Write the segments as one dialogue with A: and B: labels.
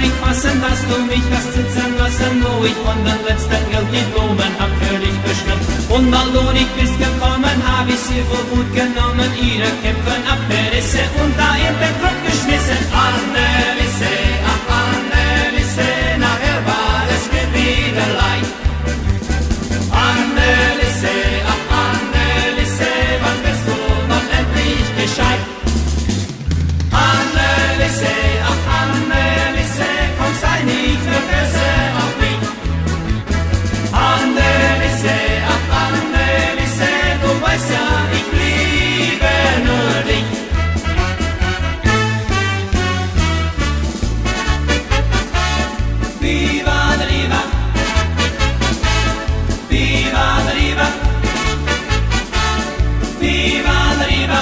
A: nicht fassen, dass du mich hast sitzen lassen, wo ich von den letzten Gelddiplomen hab für dich bestimmt. Und weil du nicht bist gekommen, hab ich sie für gut genommen, ihre Kämpfen abgerissen und da in den Topf geschmissen. Anneliese, ach Anneliese, nachher war es mir wieder leicht. Anneliese, ach Anneliese, wann wirst du noch endlich gescheit? Anneliese, ach Anneliese, komm, sei nicht mehr böse auf mich. Anneliese, ach Anneliese, du weißt ja, ich liebe nur dich. Viva la riva, viva la riva, viva la riva,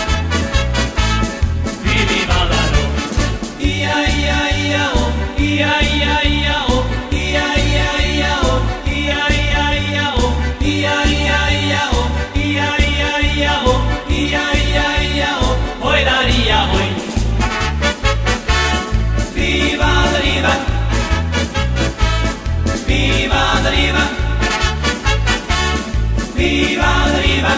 A: viva la ru. Ia ia ia oh, ia ia ia oh, ia ia ia oh, ia ia ia oh, ia ia ia oh, ia ia ia oh, ia ia ia oh, oi la ria oi. Viva la riva, viva la riva, viva la riva,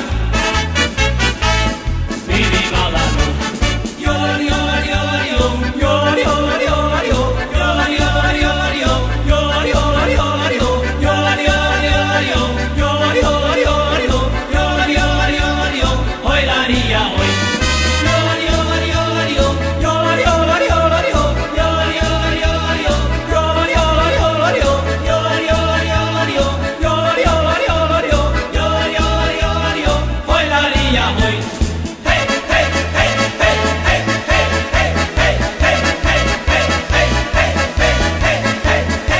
A: viva la ru. Yola yola yola yo, yola yola yola yo, yola yola yola yo, yola yola yola yo, yola yola yola yo, yola yola yola yo, yola yola yola yo, oi la ria oi. Yola yola yola yo, yola yola yola yo, yola yola yola yo, yola yola yola yo, yola yola yola yo, yola yola yola yo, yola yola yola yo, oi la ria oi. Hey hey hey hey hey hey hey hey hey hey hey hey hey hey hey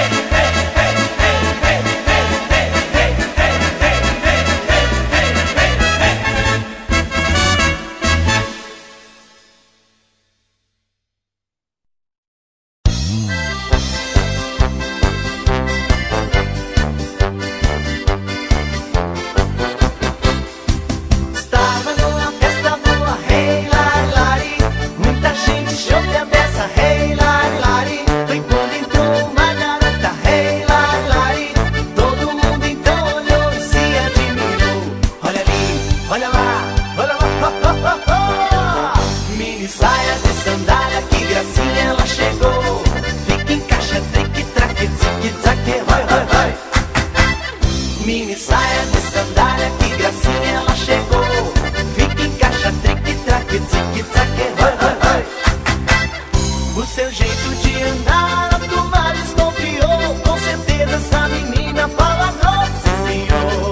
B: Estava numa festa boa, hey, lari, lari. Muita gente chove a beça, hey, lari, lari. Foi quando entrou uma garota, hey, lari, lari. Todo mundo então olhou e se admirou. Olha ali, olha lá, olha lá, oh, oh, oh, oh. Mini saia de sandália, que gracinha ela chegou. Fica em caixa, trique, traque, tique, traque, vai, vai, vai. Mini saia de sandália, que gracinha ela chegou. Fica em caixa, trique, traque, tique, traque, vai, vai, vai. O seu jeito de andar, a turma desconfiou. Com certeza essa menina fala nossa senhor.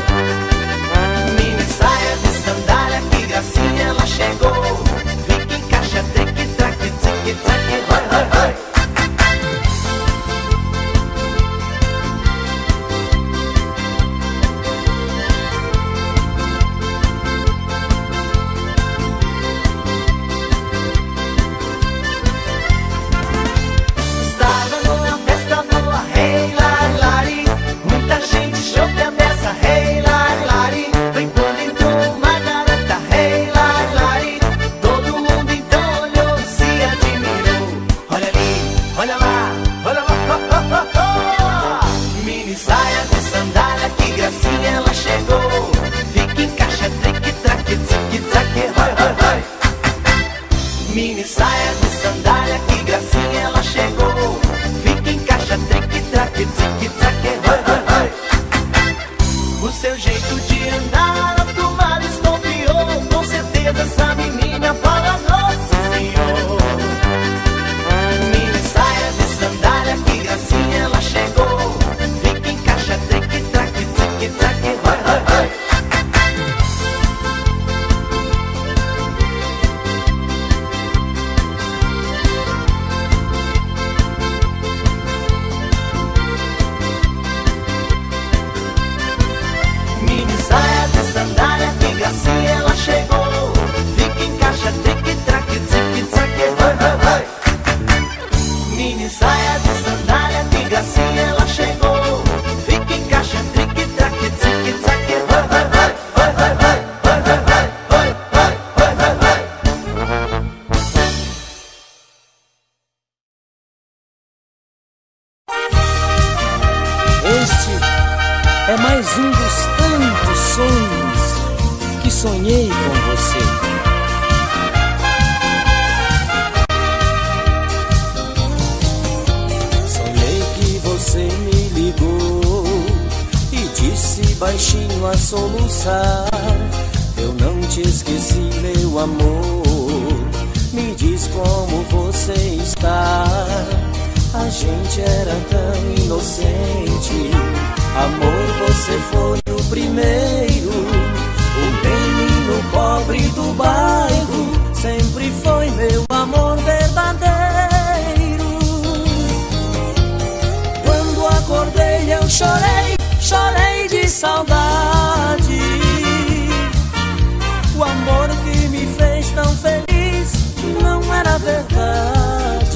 B: Mini saia de sandália, que gracinha ela chegou. Fica em caixa, trique, traque, tique, traque, vai, vai, vai. Estava numa festa boa, hey, lari, lari. Muita gente chove a beça, hey, lari, lari. Foi quando entrou uma garota, hey, lari, lari. Todo mundo então olhou e se admirou. Olha ali, olha lá, olha lá, oh, oh, oh, oh. Mini saia de sandália, que gracinha ela chegou. Fica em caixa, trique, traque, tique, traque, vai, vai, vai. Mini saia de sandália, que gracinha ela chegou. Fica em caixa, trique, traque, tique, traque, vai, vai, vai. O seu jeito de andar, a turma desconfiou. Com certeza essa menina fala nossa senhor. Mini saia de sandália, que gracinha ela chegou. Fica em caixa, trique, traque, tique, traque, vai, vai, vai. Mini saia de sandália, que gracinha ela chegou. Fica em caixa, trique, traque, tique, traque, vai, vai, vai. Mini saia de sandália, que gracinha ela chegou. Fica em caixa, trique, traque, tique, traque, vai, vai, vai, vai, vai, vai, vai, vai, vai, vai, vai, vai, vai.
C: é mais um dos tantos sonhos que sonhei com você. Sonhei que você me ligou e disse baixinho a soluçar: eu não te esqueci, meu amor, me diz como você está. A gente era tão inocente, amor, você foi o primeiro. O menino pobre do bairro sempre foi meu amor verdadeiro. Quando acordei eu chorei, chorei de saudade. O amor que me fez tão feliz não era verdade.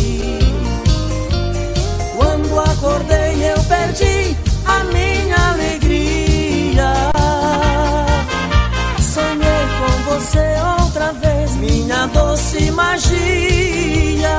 C: Quando acordei eu perdi a minha alegria. Sonhei com você outra vez, minha doce magia.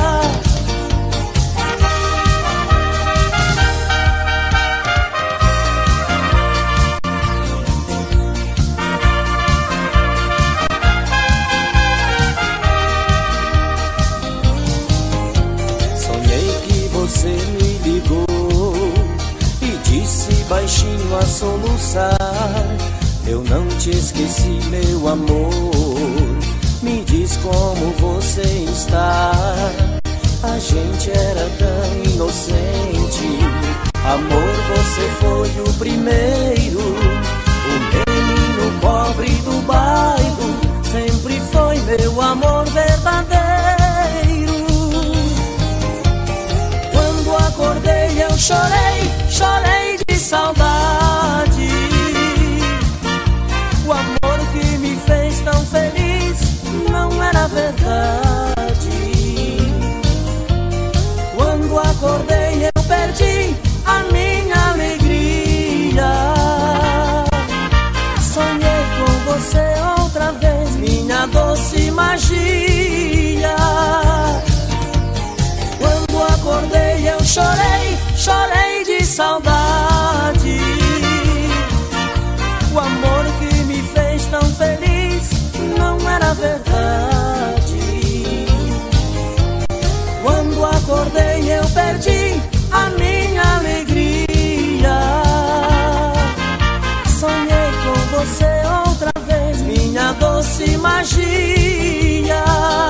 C: Você me ligou e disse baixinho a soluçar: eu não te esqueci, meu amor, me diz como você está. A gente era tão inocente, amor, você foi o primeiro. O menino pobre do bairro sempre foi meu amor verdadeiro. Acordei, eu chorei, chorei de saudade. O amor que me fez tão feliz não era verdade. Quando acordei eu perdi a minha alegria. Sonhei com você outra vez, minha doce magia. Quando acordei eu chorei, chorei de saudade. O amor que me fez tão feliz não era verdade. Quando acordei eu perdi a minha alegria. Sonhei com você outra vez, minha doce magia.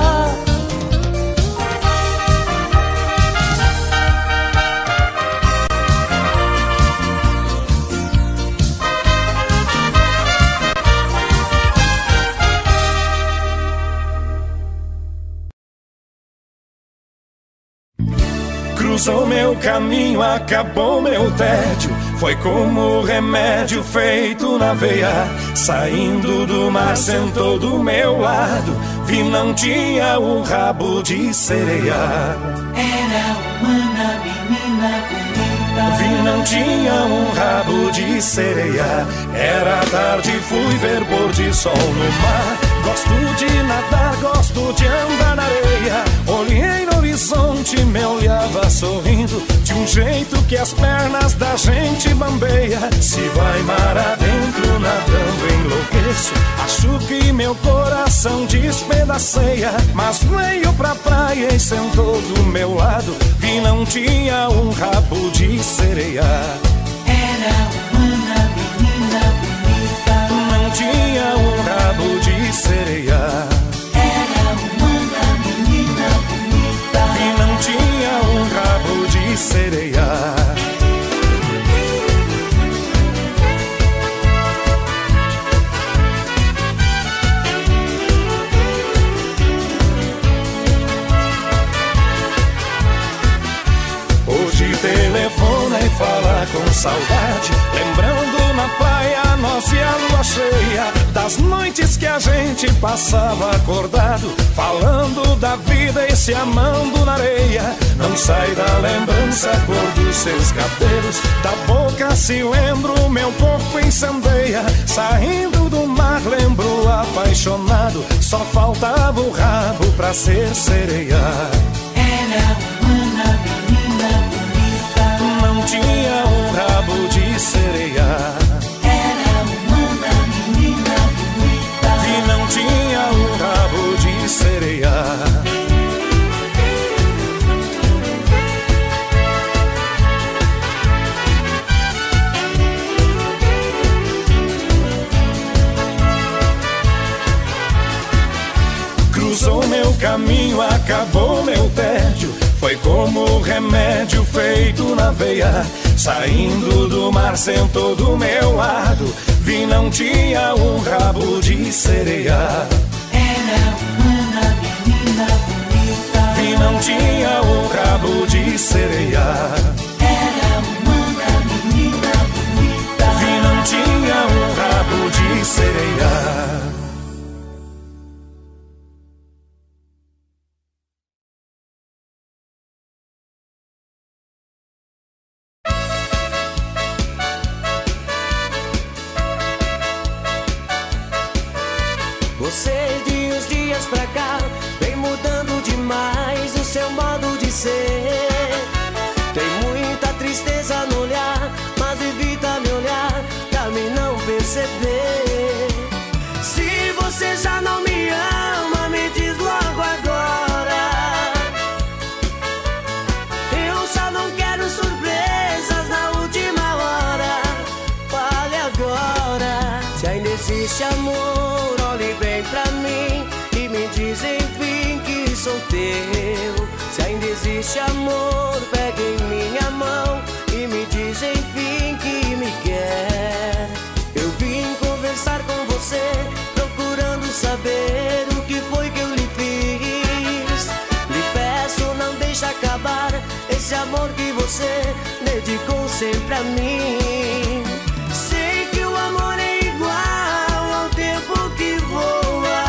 D: Cruzou meu caminho, acabou meu tédio. Foi como remédio feito na veia. Saindo do mar, sentou do meu lado. Vi, não tinha um rabo de sereia.
A: Era uma menina bonita.
D: Vi, não tinha um rabo de sereia. Era tarde, fui ver pôr de sol no mar. Gosto de nadar, gosto de andar na areia. Olhei no horizonte, me olhava sorrindo, de um jeito que as pernas da gente bambeia. Se vai mar adentro, nadando enlouqueço. Acho que meu coração despedaceia. Mas veio pra praia e sentou do meu lado. Vi, não tinha um rabo de sereia.
A: Era uma menina bonita.
D: Não tinha um rabo de sereia.
A: Era uma menina bonita.
D: Vi, não tinha um rabo de sereia. Hoje telefona e fala com saudade, lembrando na praia nós e a lua cheia, das noites que a gente passava acordado, falando da vida e se amando na areia. Não sai da lembrança a cor dos seus cabelos, da boca se lembro, meu corpo incendeia. Saindo do mar lembro apaixonado, só faltava o rabo pra ser sereia.
A: Era uma menina bonita.
D: Não tinha um rabo de sereia. Foi como remédio feito na veia, saindo do mar sentou do meu lado. Vi não tinha um rabo de sereia.
C: Era uma menina bonita.
D: Vi não tinha um rabo de sereia.
C: Era uma menina bonita.
D: Vi não tinha um rabo de sereia.
C: Você de uns dias pra cá vem mudando demais o seu modo de ser. Tem muita tristeza no olhar, mas evita me olhar pra me não perceber. Se você já não me ama, me diz logo agora. Eu só não quero surpresas na última hora. Fale agora. Se ainda existe amor, olhe bem pra mim e me diz enfim que sou teu. Se ainda existe amor, pega em minha mão e me diz enfim que me quer. Eu vim conversar com você, procurando saber o que foi que eu lhe fiz. Lhe peço, não deixe acabar esse amor que você dedicou sempre a mim. Sei que o amor é igual ao tempo que voa.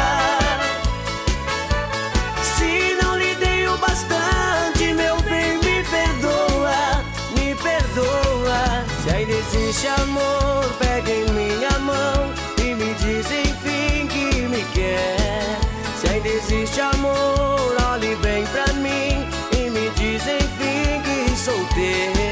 C: Se não lhe dei o bastante, meu bem, me perdoa, me perdoa. Se ainda existe amor, pega em minha mão e me diz enfim que me quer. Se ainda existe amor, olhe bem pra mim e me diz enfim que sou teu.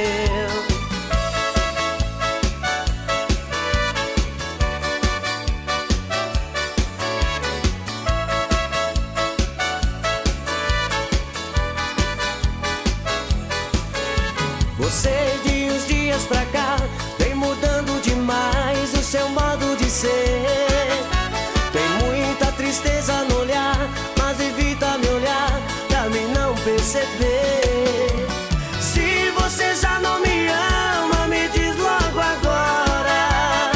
C: Você de uns dias pra cá vem mudando demais o seu modo de ser. Tem muita tristeza no olhar, mas evita me olhar pra me não perceber. Se você já não me ama, me diz logo agora.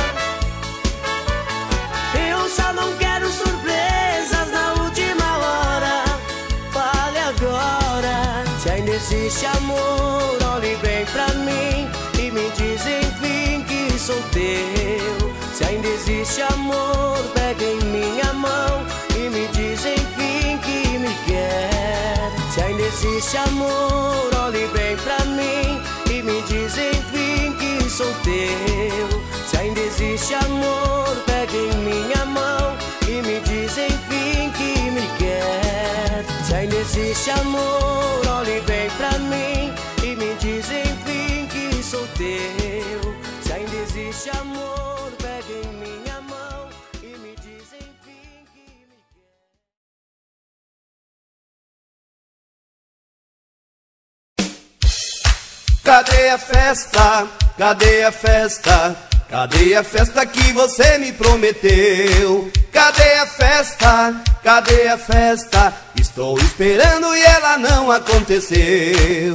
C: Eu só não quero surpresas na última hora. Fale agora. Se ainda existe amor, olhe bem pra mim e me diz enfim que sou teu. Se ainda existe amor, pega em minha mão e me diz enfim que me quer. Se ainda existe amor, olhe bem pra mim e me diz enfim que sou teu. Se ainda existe amor, pega em minha mão e me diz enfim que me quer. Se ainda existe amor, olhe bem pra mim e me diz enfim que sou teu. Se ainda existe amor, pega em minha mão e me diz enfim que me quer.
E: Cadê a festa? Cadê a festa? Cadê a festa que você me prometeu? Cadê a festa? Cadê a festa? Estou esperando e ela não aconteceu.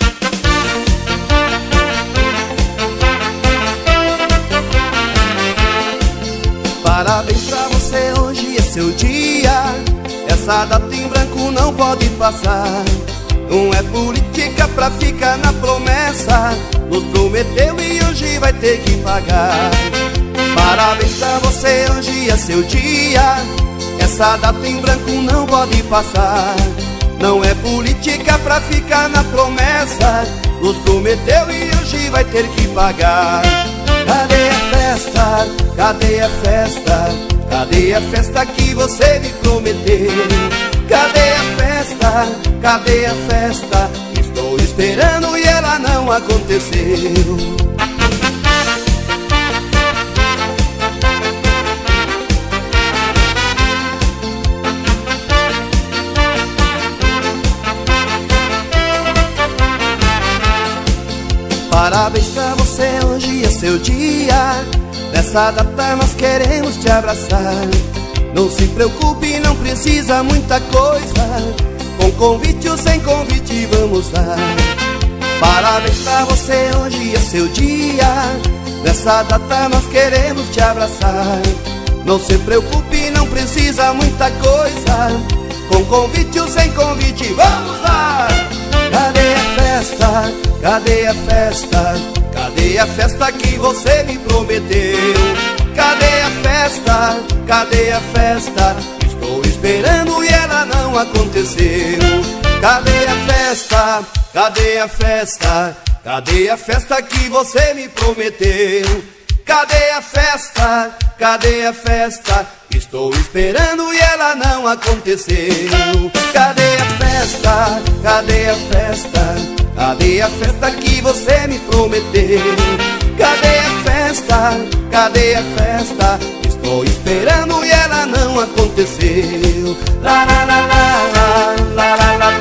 E: Parabéns pra você, hoje é seu dia. Essa data em branco não pode passar. Não é política pra ficar na promessa. Nos prometeu e hoje vai ter que pagar. Parabéns pra você, hoje é seu dia. Essa data em branco não pode passar. Não é política pra ficar na promessa. Nos prometeu e hoje vai ter que pagar. Cadê a festa? Cadê a festa? Cadê a festa que você me prometeu? Cadê a festa? Cadê a festa? Estou esperando e ela não aconteceu. Parabéns pra você, hoje é seu dia. Nessa data nós queremos te abraçar. Não se preocupe, não precisa muita coisa. Com convite ou sem convite vamos lá. Parabéns pra você, hoje é seu dia. Nessa data nós queremos te abraçar. Não se preocupe, não precisa muita coisa. Com convite ou sem convite, vamos lá! Cadê a festa? Cadê a festa? Cadê a festa que você me prometeu? Cadê a festa? Cadê a festa? Estou esperando e ela não aconteceu. Cadê a festa? Cadê a festa? Cadê a festa que você me prometeu? Cadê a festa? Cadê a festa? Estou esperando e ela não aconteceu. Cadê a festa? Cadê a festa? Cadê a festa que você me prometeu? Cadê a festa? Cadê a festa? Estou esperando e ela não aconteceu. La la la la la la la la.